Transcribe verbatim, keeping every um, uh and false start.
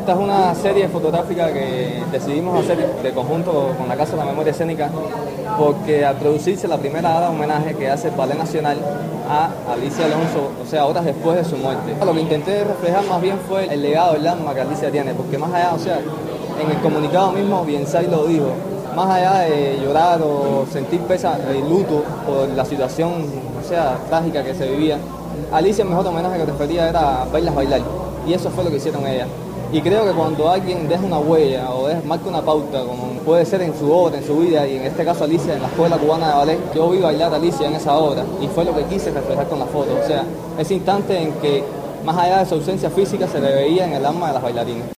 Esta es una serie fotográfica que decidimos hacer de conjunto con la Casa de la Memoria Escénica, porque al producirse la primera gala de homenaje que hace el Ballet Nacional a Alicia Alonso, o sea, horas después de su muerte, lo que intenté reflejar más bien fue el legado, el alma que Alicia tiene, porque más allá, o sea, en el comunicado mismo Biensay lo dijo, más allá de llorar o sentir pesa, el luto por la situación, o sea, trágica que se vivía, Alicia el mejor homenaje que prefería era verlas bailar, y eso fue lo que hicieron ellas. Y creo que cuando alguien deja una huella o deja, marca una pauta, como puede ser en su obra, en su vida, y en este caso Alicia en la Escuela Cubana de Ballet, yo vi bailar a Alicia en esa obra, y fue lo que quise reflejar con la foto, o sea, ese instante en que más allá de su ausencia física se le veía en el alma de las bailarinas.